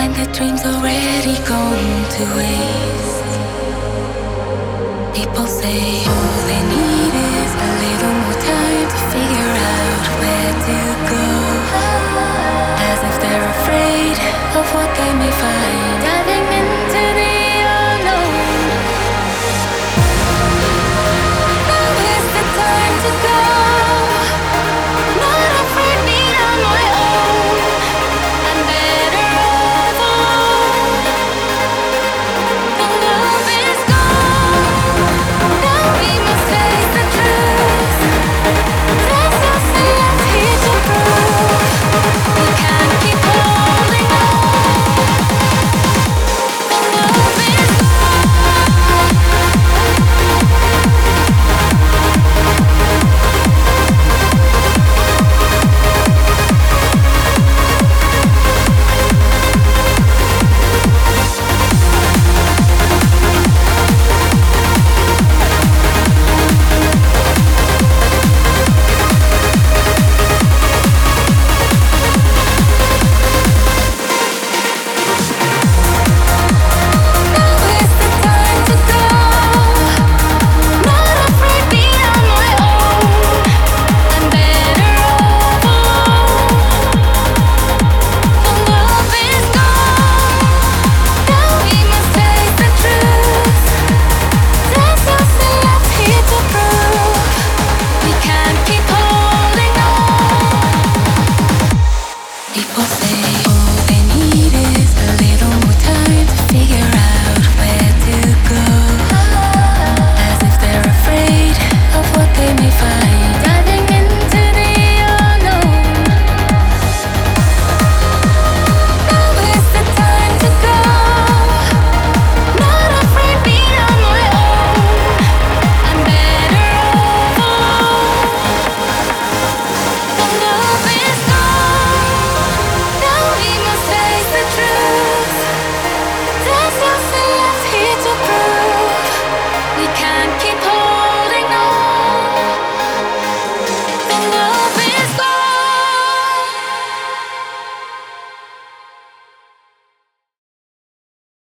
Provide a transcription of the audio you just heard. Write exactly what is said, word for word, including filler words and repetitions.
And the dream's already gone to waste. People say all they need is a little more time to figure out where to go. As if they're afraid of what they may find diving into the unknown. Now is the time to go. Not afraid, being on my own. I'm better off alone. The love is gone. Now we must face the truth. There's nothing left here to prove. We can't keep holding on. The love is people say